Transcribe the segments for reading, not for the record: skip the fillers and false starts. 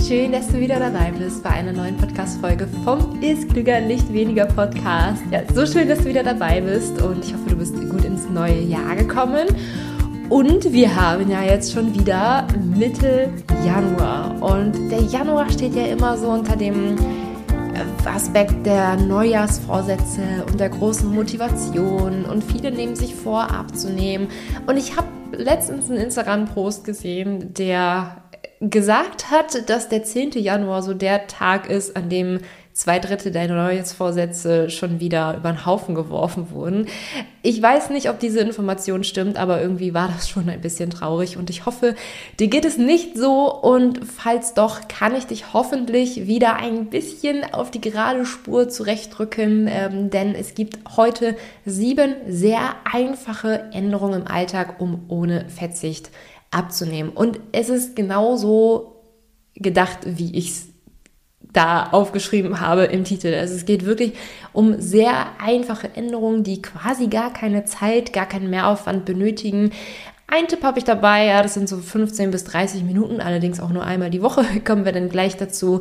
schön, dass du wieder dabei bist bei einer neuen Podcast-Folge vom Ist Klüger, nicht weniger Podcast. Ja, so schön, dass du wieder dabei bist und ich hoffe, du bist gut ins neue Jahr gekommen. Und wir haben ja jetzt schon wieder Mitte Januar und der Januar steht ja immer so unter dem Aspekt der Neujahrsvorsätze und der großen Motivation und viele nehmen sich vor, abzunehmen. Und ich habe letztens einen Instagram-Post gesehen, der gesagt hat, dass der 10. Januar so der Tag ist, an dem 2/3 der Neujahrsvorsätze schon wieder über den Haufen geworfen wurden. Ich weiß nicht, ob diese Information stimmt, aber irgendwie war das schon ein bisschen traurig und ich hoffe, dir geht es nicht so und falls doch, kann ich dich hoffentlich wieder ein bisschen auf die gerade Spur zurechtrücken, denn es gibt heute 7 sehr einfache Änderungen im Alltag, um ohne Verzicht abzunehmen. Und es ist genauso gedacht, wie ich es da aufgeschrieben habe im Titel. Also es geht wirklich um sehr einfache Änderungen, die quasi gar keine Zeit, gar keinen Mehraufwand benötigen. Ein Tipp habe ich dabei, ja, das sind so 15 bis 30 Minuten, allerdings auch nur einmal die Woche, kommen wir dann gleich dazu.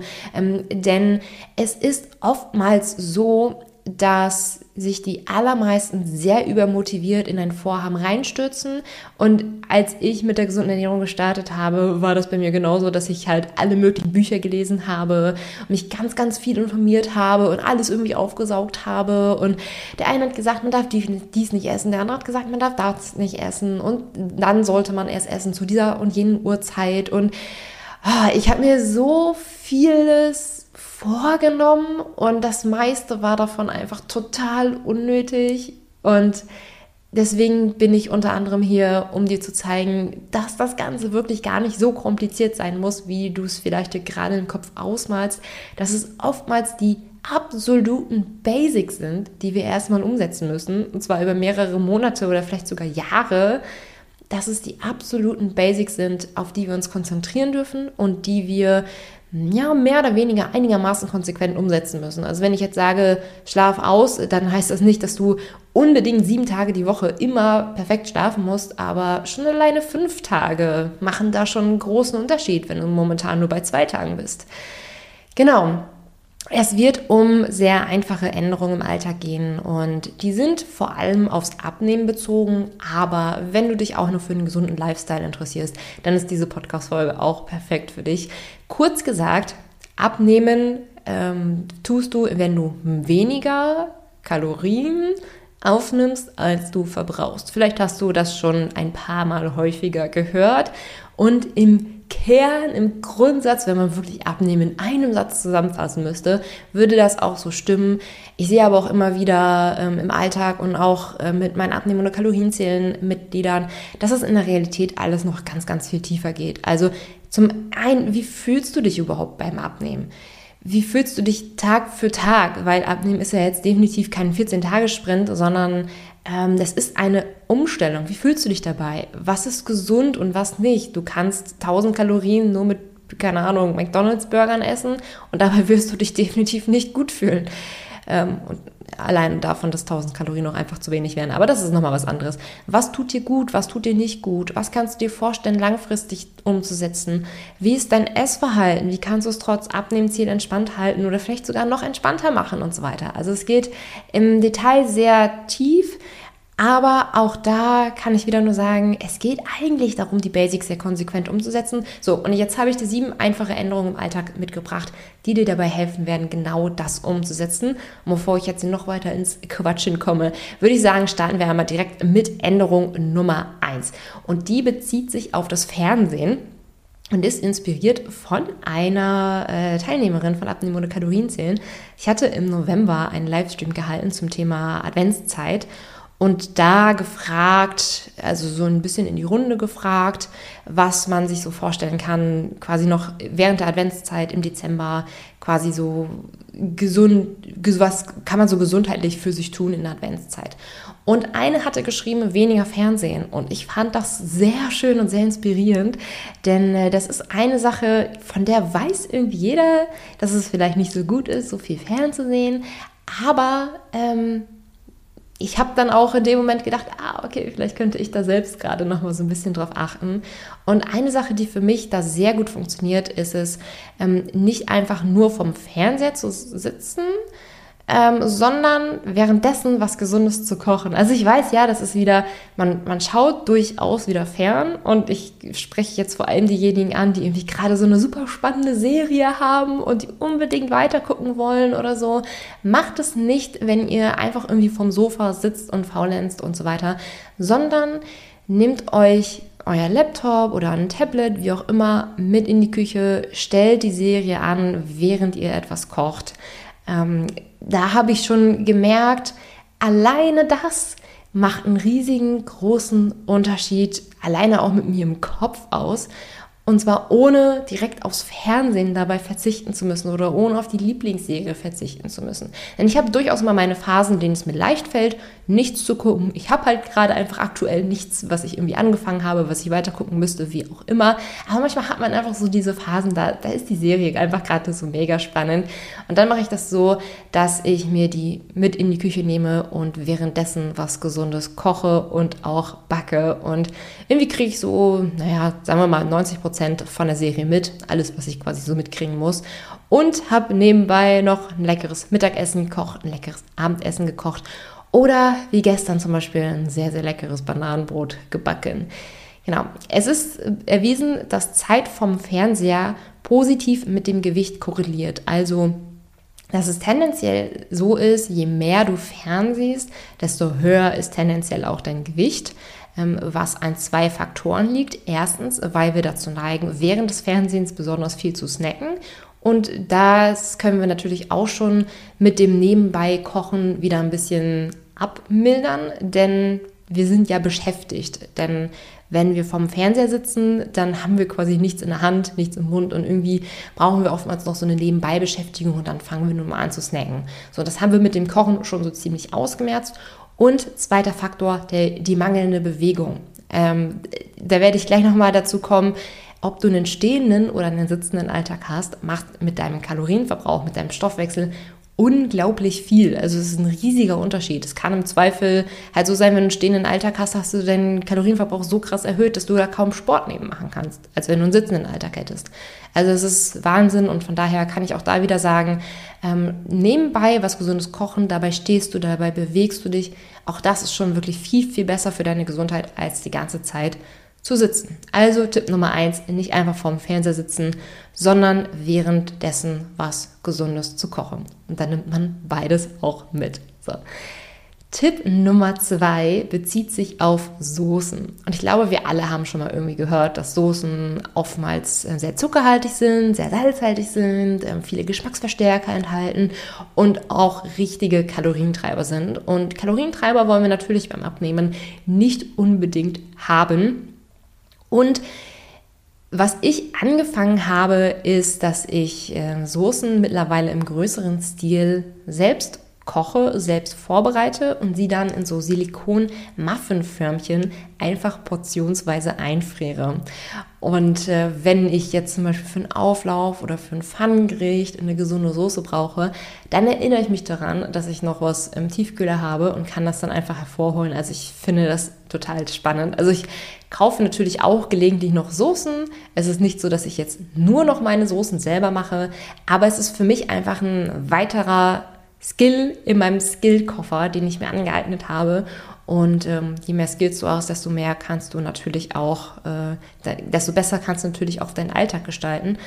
Denn es ist oftmals so, dass sich die allermeisten sehr übermotiviert in ein Vorhaben reinstürzen. Und als ich mit der gesunden Ernährung gestartet habe, war das bei mir genauso, dass ich halt alle möglichen Bücher gelesen habe und mich ganz, ganz viel informiert habe und alles irgendwie aufgesaugt habe. Und der eine hat gesagt, man darf dies nicht essen, der andere hat gesagt, man darf das nicht essen und dann sollte man erst essen zu dieser und jenen Uhrzeit. Und ich habe mir so vieles vorgenommen und das meiste war davon einfach total unnötig und deswegen bin ich unter anderem hier, um dir zu zeigen, dass das Ganze wirklich gar nicht so kompliziert sein muss, wie du es vielleicht dir gerade im Kopf ausmalst, dass es oftmals die absoluten Basics sind, die wir erstmal umsetzen müssen und zwar über mehrere Monate oder vielleicht sogar Jahre, dass es die absoluten Basics sind, auf die wir uns konzentrieren dürfen und die wir mehr oder weniger einigermaßen konsequent umsetzen müssen. Also wenn ich jetzt sage, schlaf aus, dann heißt das nicht, dass du unbedingt 7 Tage die Woche immer perfekt schlafen musst, aber schon alleine 5 Tage machen da schon einen großen Unterschied, wenn du momentan nur bei 2 Tagen bist. Genau. Es wird um sehr einfache Änderungen im Alltag gehen und die sind vor allem aufs Abnehmen bezogen, aber wenn du dich auch nur für einen gesunden Lifestyle interessierst, dann ist diese Podcast-Folge auch perfekt für dich. Kurz gesagt, abnehmen tust du, wenn du weniger Kalorien aufnimmst, als du verbrauchst. Vielleicht hast du das schon ein paar Mal häufiger gehört und im Kern, im Grundsatz, wenn man wirklich Abnehmen in einem Satz zusammenfassen müsste, würde das auch so stimmen. Ich sehe aber auch immer wieder im Alltag und auch mit meinen Abnehmen- oder Kalorienzählen-Mitgliedern, dass es in der Realität alles noch ganz, ganz viel tiefer geht. Also zum einen, wie fühlst du dich überhaupt beim Abnehmen? Wie fühlst du dich Tag für Tag? Weil Abnehmen ist ja jetzt definitiv kein 14-Tage-Sprint, sondern das ist eine Umstellung. Wie fühlst du dich dabei? Was ist gesund und was nicht? Du kannst 1000 Kalorien nur mit, keine Ahnung, McDonald's-Burgern essen und dabei wirst du dich definitiv nicht gut fühlen. Und allein davon, dass 1000 Kalorien noch einfach zu wenig wären. Aber das ist nochmal was anderes. Was tut dir gut? Was tut dir nicht gut? Was kannst du dir vorstellen, langfristig umzusetzen? Wie ist dein Essverhalten? Wie kannst du es trotz Abnehmziel entspannt halten oder vielleicht sogar noch entspannter machen und so weiter? Also es geht im Detail sehr tief, aber auch da kann ich wieder nur sagen, es geht eigentlich darum, die Basics sehr konsequent umzusetzen. So, und jetzt habe ich dir 7 einfache Änderungen im Alltag mitgebracht, die dir dabei helfen werden, genau das umzusetzen. Und bevor ich jetzt noch weiter ins Quatschen komme, würde ich sagen, starten wir einmal direkt mit Änderung Nummer 1. Und die bezieht sich auf das Fernsehen und ist inspiriert von einer Teilnehmerin von Abnehmen oder Kalorienzählen. Ich hatte im November einen Livestream gehalten zum Thema Adventszeit und da gefragt, also so ein bisschen in die Runde gefragt, was man sich so vorstellen kann, quasi noch während der Adventszeit im Dezember quasi so gesund, was kann man so gesundheitlich für sich tun in der Adventszeit. Und eine hatte geschrieben, weniger Fernsehen. Und ich fand das sehr schön und sehr inspirierend, denn das ist eine Sache, von der weiß irgendwie jeder, dass es vielleicht nicht so gut ist, so viel fernzusehen, aber ich habe dann auch in dem Moment gedacht, okay, vielleicht könnte ich da selbst gerade noch mal so ein bisschen drauf achten. Und eine Sache, die für mich da sehr gut funktioniert, ist es, nicht einfach nur vom Fernseher zu sitzen, sondern währenddessen was Gesundes zu kochen. Also ich weiß, ja, das ist wieder, man schaut durchaus wieder fern und ich spreche jetzt vor allem diejenigen an, die irgendwie gerade so eine super spannende Serie haben und die unbedingt weiter gucken wollen oder so. Macht es nicht, wenn ihr einfach irgendwie vom Sofa sitzt und faulenzt und so weiter, sondern nehmt euch euer Laptop oder ein Tablet, wie auch immer, mit in die Küche, stellt die Serie an, während ihr etwas kocht. Da habe ich schon gemerkt, alleine das macht einen riesigen, großen Unterschied, alleine auch mit mir im Kopf aus. Und zwar ohne direkt aufs Fernsehen dabei verzichten zu müssen oder ohne auf die Lieblingsserie verzichten zu müssen. Denn ich habe durchaus mal meine Phasen, in denen es mir leicht fällt, nichts zu gucken. Ich habe halt gerade einfach aktuell nichts, was ich irgendwie angefangen habe, was ich weiter gucken müsste, wie auch immer. Aber manchmal hat man einfach so diese Phasen, da ist die Serie einfach gerade so mega spannend. Und dann mache ich das so, dass ich mir die mit in die Küche nehme und währenddessen was Gesundes koche und auch backe. Und irgendwie kriege ich so, sagen wir mal 90% von der Serie mit, alles, was ich quasi so mitkriegen muss, und habe nebenbei noch ein leckeres Mittagessen gekocht, ein leckeres Abendessen gekocht oder wie gestern zum Beispiel ein sehr, sehr leckeres Bananenbrot gebacken. Genau, es ist erwiesen, dass Zeit vom Fernseher positiv mit dem Gewicht korreliert, also dass es tendenziell so ist, je mehr du fernsiehst, desto höher ist tendenziell auch dein Gewicht, was an zwei Faktoren liegt. Erstens, weil wir dazu neigen, während des Fernsehens besonders viel zu snacken. Und das können wir natürlich auch schon mit dem Nebenbei-Kochen wieder ein bisschen abmildern, denn wir sind ja beschäftigt. Denn wenn wir vorm Fernseher sitzen, dann haben wir quasi nichts in der Hand, nichts im Mund und irgendwie brauchen wir oftmals noch so eine Nebenbei-Beschäftigung und dann fangen wir nun mal an zu snacken. So, das haben wir mit dem Kochen schon so ziemlich ausgemerzt. Und zweiter Faktor, die mangelnde Bewegung. Da werde ich gleich nochmal dazu kommen, ob du einen stehenden oder einen sitzenden Alltag hast, macht mit deinem Kalorienverbrauch, mit deinem Stoffwechsel unglaublich viel. Also es ist ein riesiger Unterschied. Es kann im Zweifel halt so sein, wenn du einen stehenden Alltag hast, hast du deinen Kalorienverbrauch so krass erhöht, dass du da kaum Sport neben machen kannst, als wenn du einen sitzenden Alltag hättest. Also es ist Wahnsinn und von daher kann ich auch da wieder sagen, nebenbei was Gesundes kochen, dabei stehst du, dabei bewegst du dich. Auch das ist schon wirklich viel, viel besser für deine Gesundheit, als die ganze Zeit zu sitzen. Also Tipp Nummer 1, nicht einfach vorm Fernseher sitzen, sondern währenddessen was Gesundes zu kochen. Und dann nimmt man beides auch mit. So. Tipp Nummer 2 bezieht sich auf Soßen. Und ich glaube, wir alle haben schon mal irgendwie gehört, dass Soßen oftmals sehr zuckerhaltig sind, sehr salzhaltig sind, viele Geschmacksverstärker enthalten und auch richtige Kalorientreiber sind. Und Kalorientreiber wollen wir natürlich beim Abnehmen nicht unbedingt haben. Und was ich angefangen habe, ist, dass ich Soßen mittlerweile im größeren Stil selbst koche, selbst vorbereite und sie dann in so Silikon-Muffin-Förmchen einfach portionsweise einfriere. Und wenn ich jetzt zum Beispiel für einen Auflauf oder für ein Pfannengericht eine gesunde Soße brauche, dann erinnere ich mich daran, dass ich noch was im Tiefkühler habe und kann das dann einfach hervorholen. Also ich finde das total spannend. Also ich kaufe natürlich auch gelegentlich noch Soßen. Es ist nicht so, dass ich jetzt nur noch meine Soßen selber mache, aber es ist für mich einfach ein weiterer Skill in meinem Skillkoffer, den ich mir angeeignet habe. Und je mehr Skills du hast, desto mehr kannst du natürlich auch, desto besser kannst du natürlich auch deinen Alltag gestalten.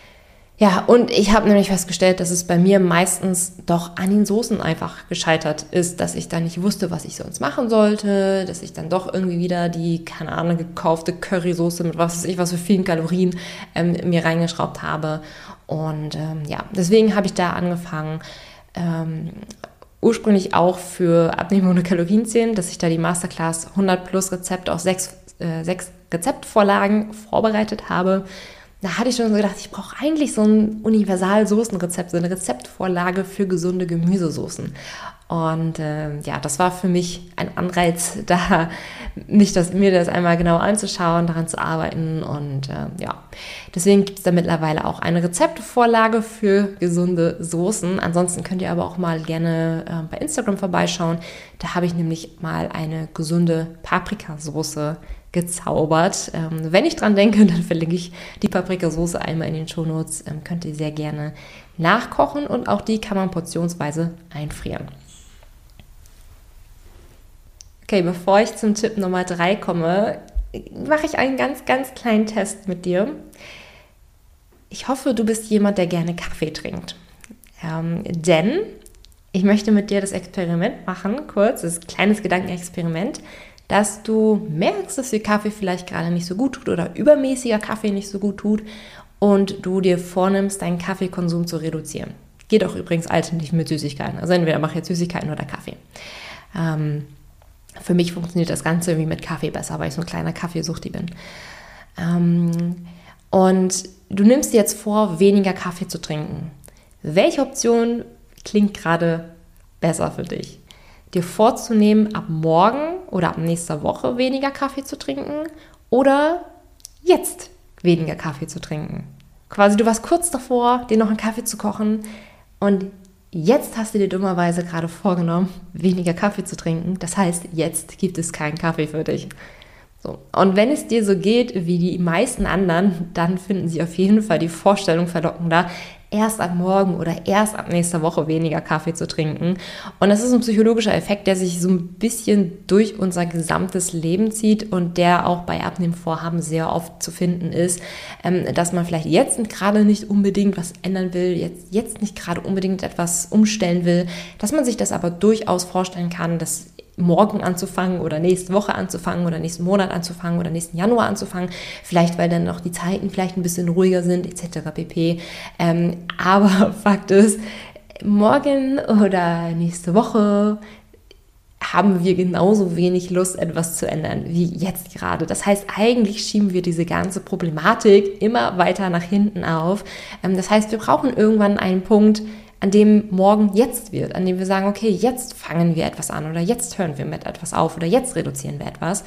Ja, und ich habe nämlich festgestellt, dass es bei mir meistens doch an den Soßen einfach gescheitert ist, dass ich da nicht wusste, was ich sonst machen sollte, dass ich dann doch irgendwie wieder die, keine Ahnung, gekaufte Currysoße mit was weiß ich, was für vielen Kalorien mir reingeschraubt habe. Und deswegen habe ich da angefangen, ursprünglich auch für Abnehmen ohne Kalorien zählen, dass ich da die Masterclass 100 plus Rezepte aus 6 Rezeptvorlagen vorbereitet habe. da hatte ich schon so gedacht, ich brauche eigentlich so ein Universal-Soßenrezept, so eine Rezeptvorlage für gesunde Gemüsesoßen. Und das war für mich ein Anreiz, mir das einmal genau anzuschauen, daran zu arbeiten. Und deswegen gibt es da mittlerweile auch eine Rezeptvorlage für gesunde Soßen. Ansonsten könnt ihr aber auch mal gerne bei Instagram vorbeischauen. Da habe ich nämlich mal eine gesunde Paprikasoße gezaubert. Wenn ich dran denke, dann verlinke ich die Paprikasoße einmal in den Shownotes. Könnt ihr sehr gerne nachkochen und auch die kann man portionsweise einfrieren. Okay, bevor ich zum Tipp Nummer 3 komme, mache ich einen ganz, ganz kleinen Test mit dir. Ich hoffe, du bist jemand, der gerne Kaffee trinkt. Denn ich möchte mit dir das Experiment machen, das kleines Gedankenexperiment, dass du merkst, dass dir Kaffee vielleicht gerade nicht so gut tut oder übermäßiger Kaffee nicht so gut tut und du dir vornimmst, deinen Kaffeekonsum zu reduzieren. Geht auch übrigens alternativ mit Süßigkeiten. Also entweder mache ich jetzt Süßigkeiten oder Kaffee. Für mich funktioniert das Ganze irgendwie mit Kaffee besser, weil ich so ein kleiner Kaffeesuchti bin. Und du nimmst dir jetzt vor, weniger Kaffee zu trinken. Welche Option klingt gerade besser für dich? Dir vorzunehmen, ab morgen oder ab nächster Woche weniger Kaffee zu trinken oder jetzt weniger Kaffee zu trinken? Quasi, du warst kurz davor, dir noch einen Kaffee zu kochen und jetzt hast du dir dummerweise gerade vorgenommen, weniger Kaffee zu trinken. Das heißt, jetzt gibt es keinen Kaffee für dich. So. Und wenn es dir so geht wie die meisten anderen, dann finden sie auf jeden Fall die Vorstellung verlockender, erst ab morgen oder erst ab nächster Woche weniger Kaffee zu trinken. Und das ist ein psychologischer Effekt, der sich so ein bisschen durch unser gesamtes Leben zieht und der auch bei Abnehmvorhaben sehr oft zu finden ist, dass man vielleicht jetzt gerade nicht unbedingt was ändern will, jetzt nicht gerade unbedingt etwas umstellen will, dass man sich das aber durchaus vorstellen kann, dass morgen anzufangen oder nächste Woche anzufangen oder nächsten Monat anzufangen oder nächsten Januar anzufangen, vielleicht weil dann noch die Zeiten vielleicht ein bisschen ruhiger sind etc. pp. Aber Fakt ist, morgen oder nächste Woche haben wir genauso wenig Lust, etwas zu ändern wie jetzt gerade. Das heißt, eigentlich schieben wir diese ganze Problematik immer weiter nach hinten auf. Das heißt, wir brauchen irgendwann einen Punkt, an dem morgen jetzt wird, an dem wir sagen, okay, jetzt fangen wir etwas an oder jetzt hören wir mit etwas auf oder jetzt reduzieren wir etwas.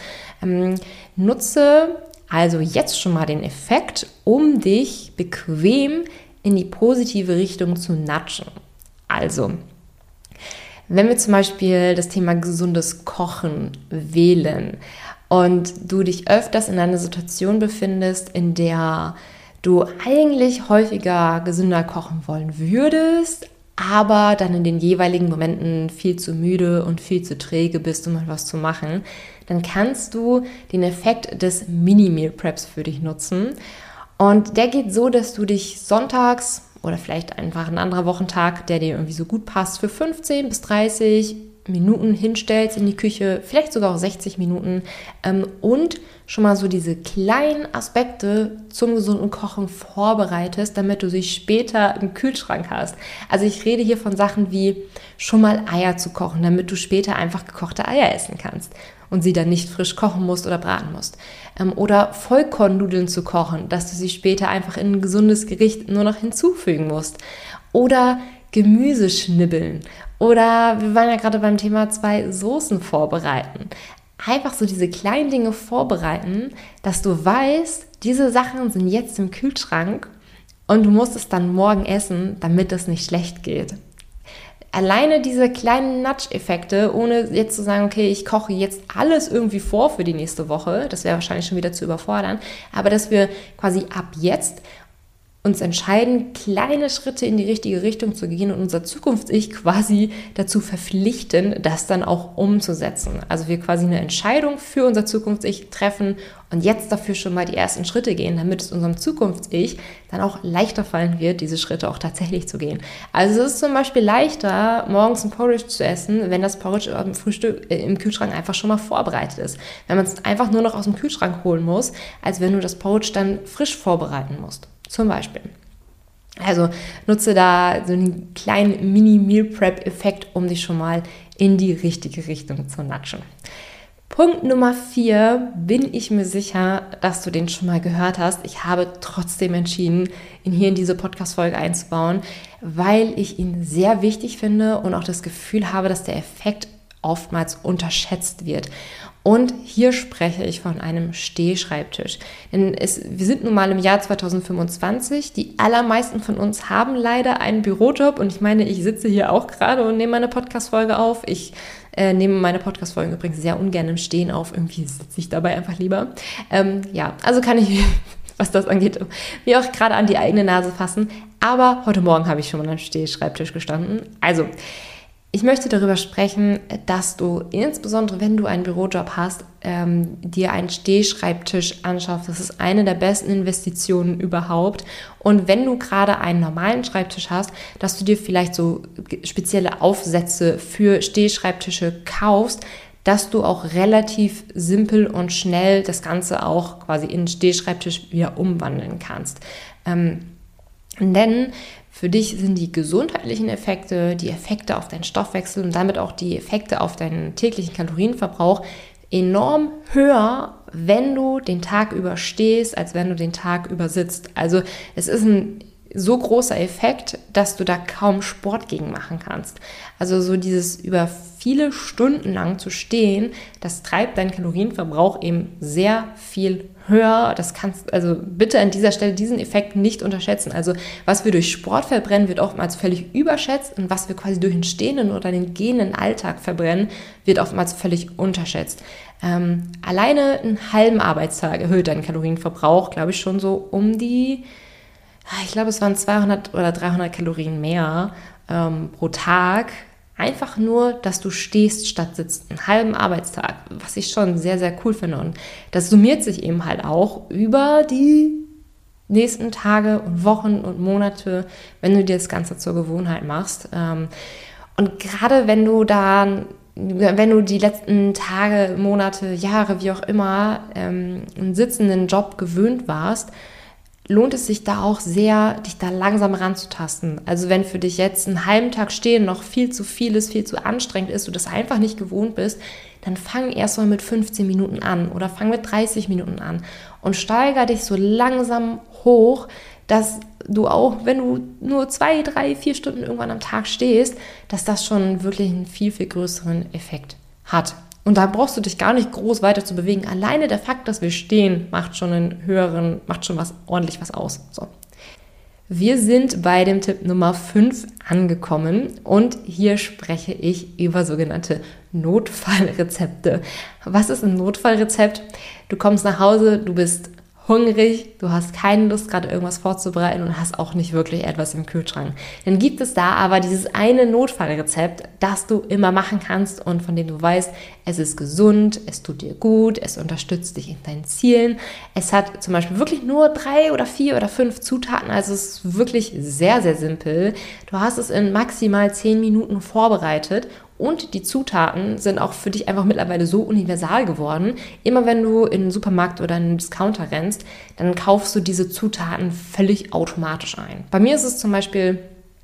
Nutze also jetzt schon mal den Effekt, um dich bequem in die positive Richtung zu nudgen. Also, wenn wir zum Beispiel das Thema gesundes Kochen wählen und du dich öfters in einer Situation befindest, in der du eigentlich häufiger gesünder kochen wollen würdest, aber dann in den jeweiligen Momenten viel zu müde und viel zu träge bist, um etwas zu machen, dann kannst du den Effekt des Mini-Meal-Preps für dich nutzen. Und der geht so, dass du dich sonntags oder vielleicht einfach ein anderer Wochentag, der dir irgendwie so gut passt, für 15 bis 30 Minuten hinstellst in die Küche, vielleicht sogar auch 60 Minuten und schon mal so diese kleinen Aspekte zum gesunden Kochen vorbereitest, damit du sie später im Kühlschrank hast. Also ich rede hier von Sachen wie schon mal Eier zu kochen, damit du später einfach gekochte Eier essen kannst und sie dann nicht frisch kochen musst oder braten musst. Oder Vollkornnudeln zu kochen, dass du sie später einfach in ein gesundes Gericht nur noch hinzufügen musst. Oder Gemüse schnibbeln. Oder wir waren ja gerade beim Thema 2 Soßen vorbereiten. Einfach so diese kleinen Dinge vorbereiten, dass du weißt, diese Sachen sind jetzt im Kühlschrank und du musst es dann morgen essen, damit es nicht schlecht geht. Alleine diese kleinen Nudge-Effekte, ohne jetzt zu sagen, okay, ich koche jetzt alles irgendwie vor für die nächste Woche, das wäre wahrscheinlich schon wieder zu überfordern, aber dass wir quasi ab jetzt uns entscheiden, kleine Schritte in die richtige Richtung zu gehen und unser Zukunfts-Ich quasi dazu verpflichten, das dann auch umzusetzen. Also wir quasi eine Entscheidung für unser Zukunfts-Ich treffen und jetzt dafür schon mal die ersten Schritte gehen, damit es unserem Zukunfts-Ich dann auch leichter fallen wird, diese Schritte auch tatsächlich zu gehen. Also es ist zum Beispiel leichter, morgens ein Porridge zu essen, wenn das Porridge am Frühstück im Kühlschrank einfach schon mal vorbereitet ist. Wenn man es einfach nur noch aus dem Kühlschrank holen muss, als wenn du das Porridge dann frisch vorbereiten musst. Zum Beispiel. Also nutze da so einen kleinen Mini-Meal-Prep-Effekt, um dich schon mal in die richtige Richtung zu nudgen. Punkt Nummer 4, bin ich mir sicher, dass du den schon mal gehört hast. Ich habe trotzdem entschieden, ihn hier in diese Podcast-Folge einzubauen, weil ich ihn sehr wichtig finde und auch das Gefühl habe, dass der Effekt oftmals unterschätzt wird. Und hier spreche ich von einem Stehschreibtisch. Denn wir sind nun mal im Jahr 2025. Die allermeisten von uns haben leider einen Bürojob. Und ich meine, ich sitze hier auch gerade und nehme meine Podcast-Folge auf. Ich nehme meine Podcast-Folgen übrigens sehr ungern im Stehen auf. Irgendwie sitze ich dabei einfach lieber. Also kann ich, was das angeht, mir auch gerade an die eigene Nase fassen. Aber heute Morgen habe ich schon mal am Stehschreibtisch gestanden. Also, ich möchte darüber sprechen, dass du insbesondere, wenn du einen Bürojob hast, dir einen Stehschreibtisch anschaffst. Das ist eine der besten Investitionen überhaupt. Und wenn du gerade einen normalen Schreibtisch hast, dass du dir vielleicht so spezielle Aufsätze für Stehschreibtische kaufst, dass du auch relativ simpel und schnell das Ganze auch quasi in einen Stehschreibtisch wieder umwandeln kannst. Denn für dich sind die gesundheitlichen Effekte, die Effekte auf deinen Stoffwechsel und damit auch die Effekte auf deinen täglichen Kalorienverbrauch enorm höher, wenn du den Tag über stehst, als wenn du den Tag über sitzt. Also es ist ein so großer Effekt, dass du da kaum Sport gegen machen kannst. Also so dieses über viele Stunden lang zu stehen, das treibt deinen Kalorienverbrauch eben sehr viel höher. Das kannst, also bitte an dieser Stelle diesen Effekt nicht unterschätzen. Also was wir durch Sport verbrennen, wird oftmals völlig überschätzt und was wir quasi durch den stehenden oder den gehenden Alltag verbrennen, wird oftmals völlig unterschätzt. Alleine einen halben Arbeitstag erhöht deinen Kalorienverbrauch, glaube ich, schon so um die, ich glaube, es waren 200 oder 300 Kalorien mehr pro Tag. Einfach nur, dass du stehst statt sitzt, einen halben Arbeitstag, was ich schon sehr, sehr cool finde. Und das summiert sich eben halt auch über die nächsten Tage und Wochen und Monate, wenn du dir das Ganze zur Gewohnheit machst. Und gerade wenn du die letzten Tage, Monate, Jahre, wie auch immer, einen sitzenden Job gewöhnt warst, lohnt es sich da auch sehr, dich da langsam ranzutasten. Also wenn für dich jetzt einen halben Tag stehen noch viel zu viel ist, viel zu anstrengend ist, du das einfach nicht gewohnt bist, dann fang erst mal mit 15 Minuten an oder fang mit 30 Minuten an und steiger dich so langsam hoch, dass du auch, wenn du nur 2, 3, 4 Stunden irgendwann am Tag stehst, dass das schon wirklich einen viel, viel größeren Effekt hat. Und da brauchst du dich gar nicht groß weiter zu bewegen. Alleine der Fakt, dass wir stehen, macht schon ordentlich was aus. So. Wir sind bei dem Tipp Nummer 5 angekommen und hier spreche ich über sogenannte Notfallrezepte. Was ist ein Notfallrezept? Du kommst nach Hause, du bist hungrig, du hast keine Lust, gerade irgendwas vorzubereiten und hast auch nicht wirklich etwas im Kühlschrank. Dann gibt es da aber dieses eine Notfallrezept, das du immer machen kannst und von dem du weißt, es ist gesund, es tut dir gut, es unterstützt dich in deinen Zielen. Es hat zum Beispiel wirklich nur 3 oder 4 oder 5 Zutaten, also es ist wirklich sehr, sehr simpel. Du hast es in maximal 10 Minuten vorbereitet. Und die Zutaten sind auch für dich einfach mittlerweile so universal geworden. Immer wenn du in den Supermarkt oder in einen Discounter rennst, dann kaufst du diese Zutaten völlig automatisch ein. Bei mir ist es zum Beispiel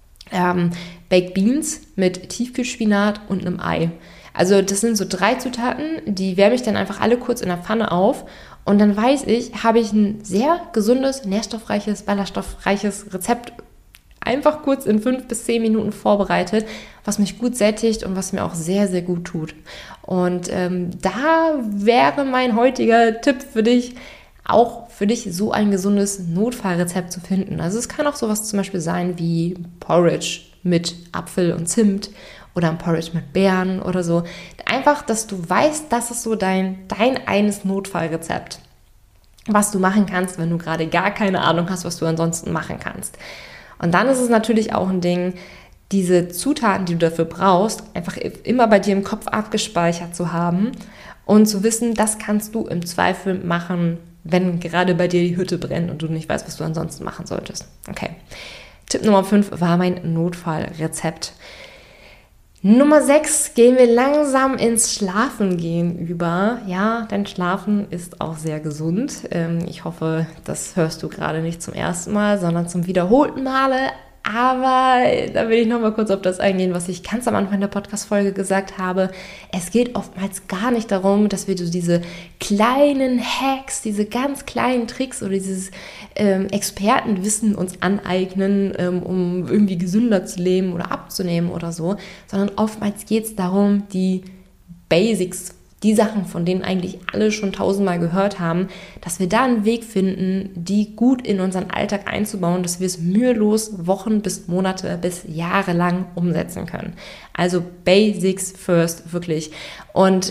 Baked Beans mit Tiefkühlspinat und einem Ei. Also das sind so 3 Zutaten, die wärme ich dann einfach alle kurz in der Pfanne auf. Und dann weiß ich, habe ich ein sehr gesundes, nährstoffreiches, ballaststoffreiches Rezept einfach kurz in 5 bis 10 Minuten vorbereitet, was mich gut sättigt und was mir auch sehr, sehr gut tut. Und da wäre mein heutiger Tipp für dich, auch für dich so ein gesundes Notfallrezept zu finden. Also es kann auch sowas zum Beispiel sein wie Porridge mit Apfel und Zimt oder ein Porridge mit Beeren oder so. Einfach, dass du weißt, das ist so dein eines Notfallrezept, was du machen kannst, wenn du gerade gar keine Ahnung hast, was du ansonsten machen kannst. Und dann ist es natürlich auch ein Ding, diese Zutaten, die du dafür brauchst, einfach immer bei dir im Kopf abgespeichert zu haben und zu wissen, das kannst du im Zweifel machen, wenn gerade bei dir die Hütte brennt und du nicht weißt, was du ansonsten machen solltest. Okay. Tipp Nummer 5 war mein Notfallrezept. Nummer 6, gehen wir langsam ins Schlafengehen über. Ja, denn Schlafen ist auch sehr gesund. Ich hoffe, das hörst du gerade nicht zum ersten Mal, sondern zum wiederholten Male. Aber da will ich noch mal kurz auf das eingehen, was ich ganz am Anfang der Podcast-Folge gesagt habe. Es geht oftmals gar nicht darum, dass wir so diese kleinen Hacks, diese ganz kleinen Tricks oder dieses Expertenwissen uns aneignen, um irgendwie gesünder zu leben oder abzunehmen oder so, sondern oftmals geht es darum, die Basics, die Sachen, von denen eigentlich alle schon tausendmal gehört haben, dass wir da einen Weg finden, die gut in unseren Alltag einzubauen, dass wir es mühelos Wochen bis Monate bis Jahre lang umsetzen können. Also Basics first, wirklich. Und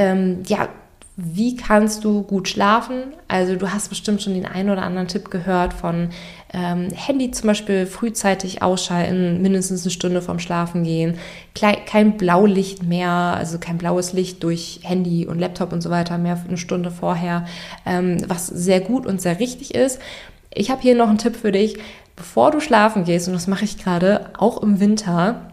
wie kannst du gut schlafen? Also du hast bestimmt schon den einen oder anderen Tipp gehört von Handy zum Beispiel frühzeitig ausschalten, mindestens eine Stunde vorm Schlafen gehen, kein Blaulicht mehr, also kein blaues Licht durch Handy und Laptop und so weiter mehr eine Stunde vorher, was sehr gut und sehr richtig ist. Ich habe hier noch einen Tipp für dich, bevor du schlafen gehst, und das mache ich gerade auch im Winter,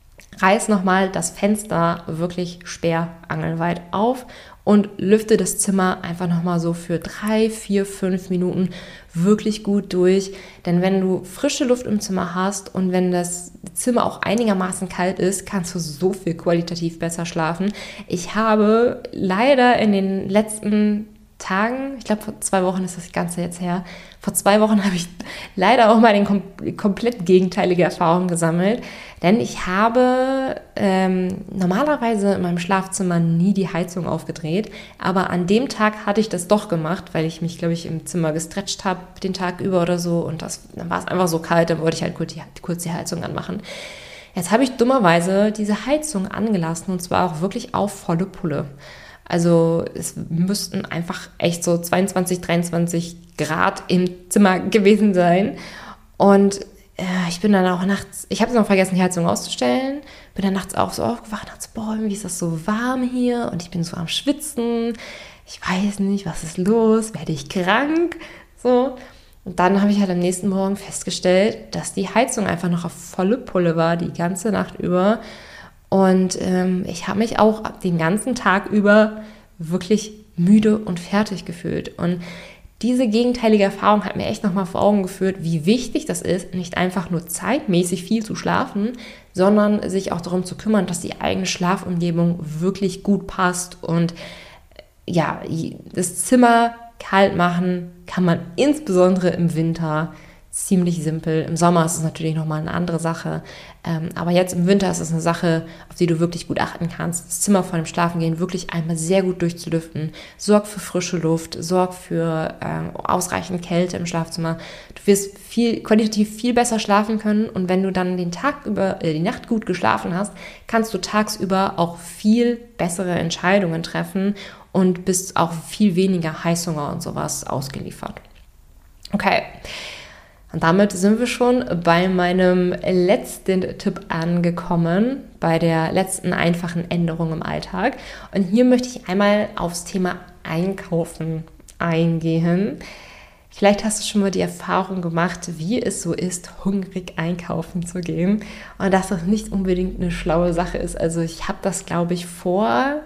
reiß nochmal das Fenster wirklich sperrangelweit auf und lüfte das Zimmer einfach nochmal so für 3, 4, 5 Minuten wirklich gut durch. Denn wenn du frische Luft im Zimmer hast und wenn das Zimmer auch einigermaßen kalt ist, kannst du so viel qualitativ besser schlafen. Ich habe leider in den letzten Tagen, ich glaube vor 2 Wochen ist das Ganze jetzt her, vor 2 Wochen habe ich leider auch mal die komplett gegenteilige Erfahrung gesammelt, denn ich habe normalerweise in meinem Schlafzimmer nie die Heizung aufgedreht, aber an dem Tag hatte ich das doch gemacht, weil ich mich, glaube ich, im Zimmer gestretcht habe den Tag über oder so und dann war es einfach so kalt, dann wollte ich halt kurz die Heizung anmachen. Jetzt habe ich dummerweise diese Heizung angelassen und zwar auch wirklich auf volle Pulle. Also es müssten einfach echt so 22, 23 Grad im Zimmer gewesen sein. Und ich bin dann auch nachts, ich habe es noch vergessen, die Heizung auszustellen, bin dann nachts auch so aufgewacht, dachte, boah, irgendwie ist das so warm hier und ich bin so am Schwitzen. Ich weiß nicht, was ist los, werde ich krank? So. Und dann habe ich halt am nächsten Morgen festgestellt, dass die Heizung einfach noch auf volle Pulle war, die ganze Nacht über. Und ich habe mich auch den ganzen Tag über wirklich müde und fertig gefühlt. Und diese gegenteilige Erfahrung hat mir echt nochmal vor Augen geführt, wie wichtig das ist, nicht einfach nur zeitmäßig viel zu schlafen, sondern sich auch darum zu kümmern, dass die eigene Schlafumgebung wirklich gut passt. Und ja, das Zimmer kalt machen kann man insbesondere im Winter ziemlich simpel. Im Sommer ist es natürlich nochmal eine andere Sache. Aber jetzt im Winter ist es eine Sache, auf die du wirklich gut achten kannst. Das Zimmer vor dem Schlafengehen wirklich einmal sehr gut durchzulüften. Sorg für frische Luft, sorg für ausreichend Kälte im Schlafzimmer. Du wirst qualitativ viel besser schlafen können. Und wenn du dann den Tag über, die Nacht gut geschlafen hast, kannst du tagsüber auch viel bessere Entscheidungen treffen und bist auch viel weniger Heißhunger und sowas ausgeliefert. Okay. Und damit sind wir schon bei meinem letzten Tipp angekommen, bei der letzten einfachen Änderung im Alltag. Und hier möchte ich einmal aufs Thema Einkaufen eingehen. Vielleicht hast du schon mal die Erfahrung gemacht, wie es so ist, hungrig einkaufen zu gehen. Und dass das nicht unbedingt eine schlaue Sache ist. Also ich habe das, glaube ich, vor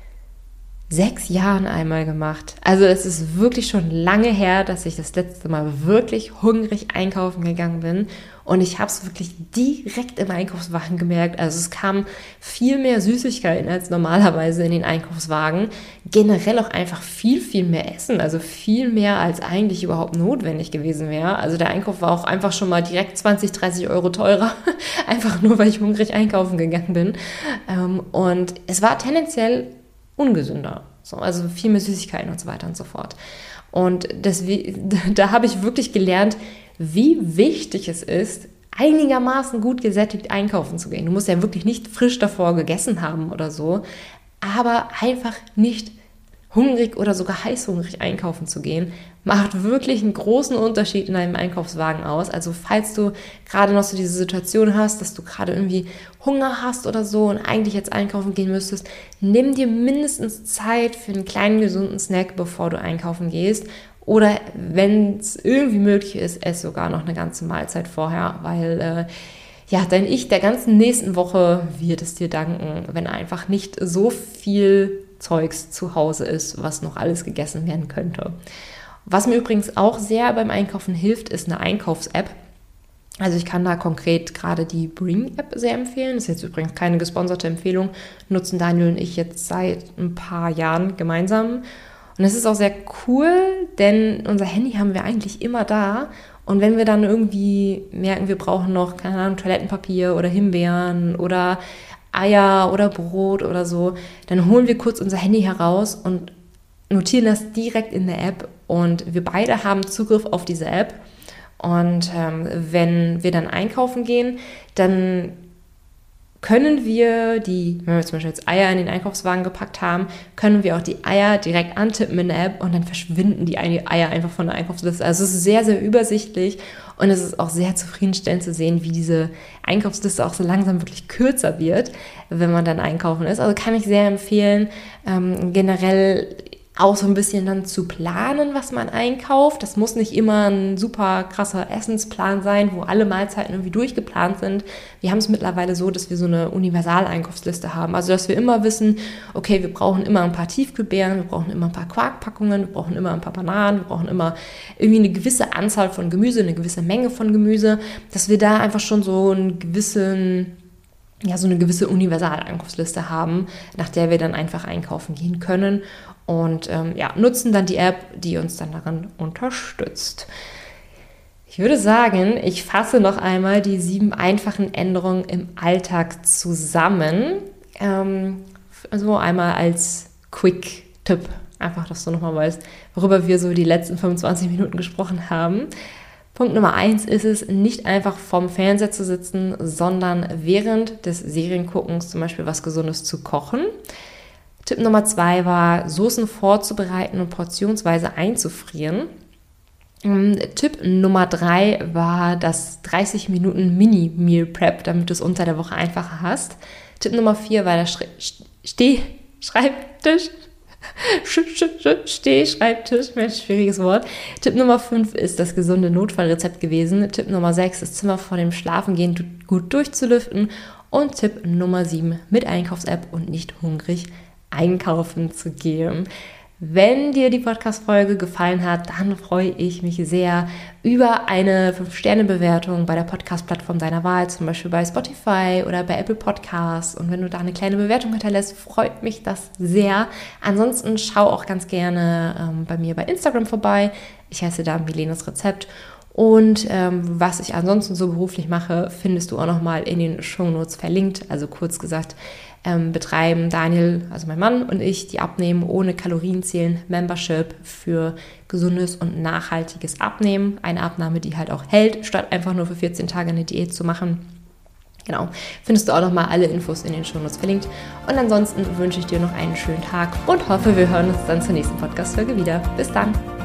6 Jahren einmal gemacht. Also es ist wirklich schon lange her, dass ich das letzte Mal wirklich hungrig einkaufen gegangen bin. Und ich habe es wirklich direkt im Einkaufswagen gemerkt. Also es kam viel mehr Süßigkeiten als normalerweise in den Einkaufswagen. Generell auch einfach viel, viel mehr Essen. Also viel mehr als eigentlich überhaupt notwendig gewesen wäre. Also der Einkauf war auch einfach schon mal direkt 20, 30 Euro teurer. Einfach nur, weil ich hungrig einkaufen gegangen bin. Und es war tendenziell ungesünder. So, also viel mehr Süßigkeiten und so weiter und so fort. Und da habe ich wirklich gelernt, wie wichtig es ist, einigermaßen gut gesättigt einkaufen zu gehen. Du musst ja wirklich nicht frisch davor gegessen haben oder so, aber einfach nicht hungrig oder sogar heißhungrig einkaufen zu gehen, macht wirklich einen großen Unterschied in deinem Einkaufswagen aus. Also falls du gerade noch so diese Situation hast, dass du gerade irgendwie Hunger hast oder so und eigentlich jetzt einkaufen gehen müsstest, nimm dir mindestens Zeit für einen kleinen gesunden Snack, bevor du einkaufen gehst. Oder wenn es irgendwie möglich ist, ess sogar noch eine ganze Mahlzeit vorher, weil dein Ich der ganzen nächsten Woche wird es dir danken, wenn einfach nicht so viel Zeugs zu Hause ist, was noch alles gegessen werden könnte. Was mir übrigens auch sehr beim Einkaufen hilft, ist eine Einkaufs-App. Also ich kann da konkret gerade die Bring-App sehr empfehlen. Das ist jetzt übrigens keine gesponserte Empfehlung. Nutzen Daniel und ich jetzt seit ein paar Jahren gemeinsam. Und es ist auch sehr cool, denn unser Handy haben wir eigentlich immer da. Und wenn wir dann irgendwie merken, wir brauchen noch, keine Ahnung, Toilettenpapier oder Himbeeren oder Eier oder Brot oder so, dann holen wir kurz unser Handy heraus und notieren das direkt in der App. Und wir beide haben Zugriff auf diese App. Und wenn wir dann einkaufen gehen, dann können wir wenn wir zum Beispiel jetzt Eier in den Einkaufswagen gepackt haben, können wir auch die Eier direkt antippen in der App und dann verschwinden die Eier einfach von der Einkaufsliste. Also es ist sehr, sehr übersichtlich und es ist auch sehr zufriedenstellend zu sehen, wie diese Einkaufsliste auch so langsam wirklich kürzer wird, wenn man dann einkaufen ist. Also kann ich sehr empfehlen, generell auch so ein bisschen dann zu planen, was man einkauft. Das muss nicht immer ein super krasser Essensplan sein, wo alle Mahlzeiten irgendwie durchgeplant sind. Wir haben es mittlerweile so, dass wir so eine Universal-Einkaufsliste haben. Also, dass wir immer wissen, okay, wir brauchen immer ein paar Tiefkühlbeeren, wir brauchen immer ein paar Quarkpackungen, wir brauchen immer ein paar Bananen, wir brauchen immer irgendwie eine gewisse Anzahl von Gemüse, eine gewisse Menge von Gemüse, dass wir da einfach schon so eine gewisse Universal-Einkaufsliste haben, nach der wir dann einfach einkaufen gehen können und nutzen dann die App, die uns dann daran unterstützt. Ich würde sagen, ich fasse noch einmal die 7 einfachen Änderungen im Alltag zusammen. Also einmal als Quick-Tipp, einfach, dass du nochmal weißt, worüber wir so die letzten 25 Minuten gesprochen haben. Punkt Nummer 1 ist es, nicht einfach vorm Fernseher zu sitzen, sondern während des Serienguckens zum Beispiel was Gesundes zu kochen. Tipp Nummer 2 war, Soßen vorzubereiten und portionsweise einzufrieren. Tipp Nummer 3 war das 30 Minuten Mini-Meal-Prep, damit du es unter der Woche einfacher hast. Tipp Nummer 4 war der Stehschreibtisch. Stehschreibtisch, schwieriges Wort. Tipp Nummer 5 ist das gesunde Notfallrezept gewesen. Tipp Nummer 6, das Zimmer vor dem Schlafengehen gut durchzulüften. Und Tipp Nummer 7, mit Einkaufs-App und nicht hungrig einkaufen zu gehen. Wenn dir die Podcast-Folge gefallen hat, dann freue ich mich sehr über eine 5-Sterne-Bewertung bei der Podcast-Plattform deiner Wahl, zum Beispiel bei Spotify oder bei Apple Podcasts. Und wenn du da eine kleine Bewertung hinterlässt, freut mich das sehr. Ansonsten schau auch ganz gerne bei mir bei Instagram vorbei. Ich heiße da Milenes Rezept. Und was ich ansonsten so beruflich mache, findest du auch nochmal in den Shownotes verlinkt. Also kurz gesagt, betreiben Daniel, also mein Mann und ich, die Abnehmen ohne Kalorienzählen Membership für gesundes und nachhaltiges Abnehmen. Eine Abnahme, die halt auch hält, statt einfach nur für 14 Tage eine Diät zu machen. Genau, findest du auch nochmal alle Infos in den Shownotes verlinkt. Und ansonsten wünsche ich dir noch einen schönen Tag und hoffe, wir hören uns dann zur nächsten Podcast-Folge wieder. Bis dann!